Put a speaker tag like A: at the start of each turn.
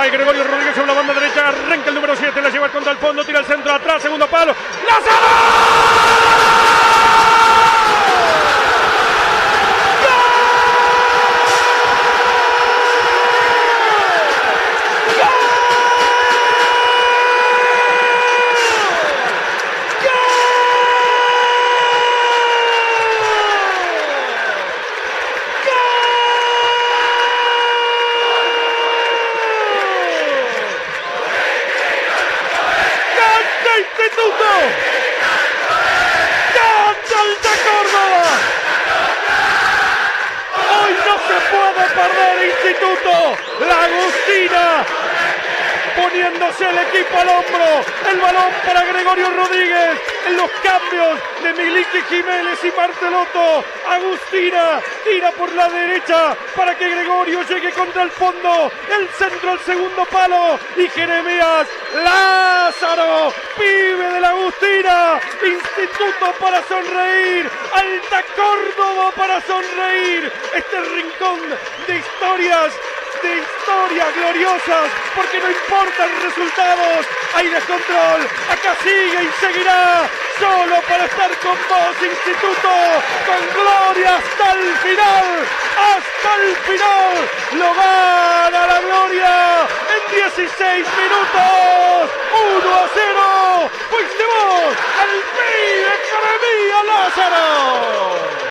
A: Hay Gregorio Rodríguez sobre la banda derecha. Arranca el número 7. La lleva contra el fondo. Tira el centro atrás. Segundo palo. ¡Lázaro! Instituto, ¡Canta Córdoba! Hoy no se puede perder Instituto. La Agustina poniéndose el equipo al hombro. El balón para Gregorio Rodríguez. En los cambios de Milique Jiménez y Martelotto. Agustina tira por la derecha para que Gregorio llegue contra el fondo. El centro al segundo palo. Y Jeremías Lázaro, pibe de la Agustina. Instituto para sonreír. Alta Córdoba para sonreír. Este rincón de historias gloriosas, porque no importan resultados, hay descontrol, acá sigue y seguirá, solo para estar con vos, Instituto, con gloria hasta el final, lo gana la gloria en 16 minutos, 1-0, fuiste vos, el pibe Jeremías Lázaro.